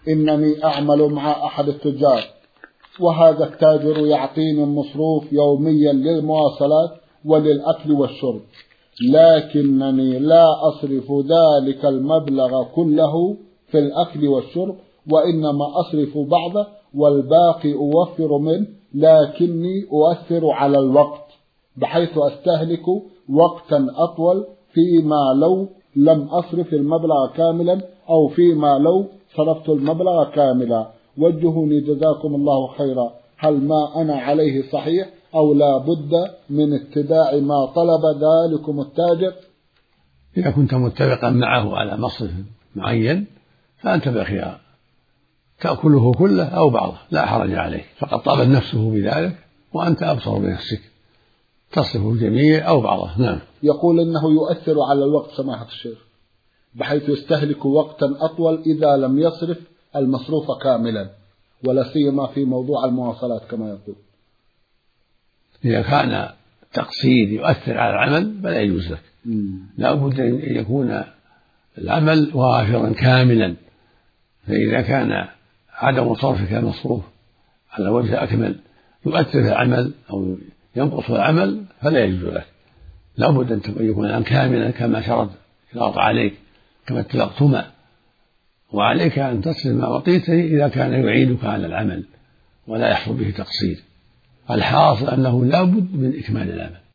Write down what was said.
إنني أعمل مع أحد التجار، وهذا التاجر يعطيني المصروف يوميا للمواصلات وللأكل والشرب، لكنني لا أصرف ذلك المبلغ كله في الأكل والشرب، وإنما أصرف بعضه والباقي أوفر منه، لكني أؤثر على الوقت بحيث أستهلك وقتا أطول فيما لو لم أصرف المبلغ كاملا، أو فيما لو صرفت المبلغ كاملا. وجهوني جزاكم الله خيرا، هل ما أنا عليه صحيح أو لا بد من اتباع ما طلب ذلكم التاجر؟ إذا كنت متفقا معه على مصرف معين فأنت بخيار، تأكله كله أو بعضه لا حرج عليه، فقد طابت نفسه بذلك وأنت أبصر بنفسك، تصرف الجميع أو بعضه. نعم. يقول إنه يؤثر على الوقت سماحة الشيخ، بحيث يستهلك وقتا أطول إذا لم يصرف المصروف كاملا، ولا سيما في موضوع المواصلات كما يقول. إذا كان تقصير يؤثر على العمل فلا يجوز لك، لا بد أن يكون العمل وافرا كاملا، فإذا كان عدم صرفك المصروف على وجه أكمل يؤثر في العمل أو ينقص العمل فلا يجوز لك، لا بد أن يكون العمل كاملا كما شرط شرط عليك، كما اتفقتما، وعليك أن تصرف ما أعطيته إذا كان يعينك على العمل ولا يحصل به تقصير. الحاصل أنه لا بد من إكمال العمل.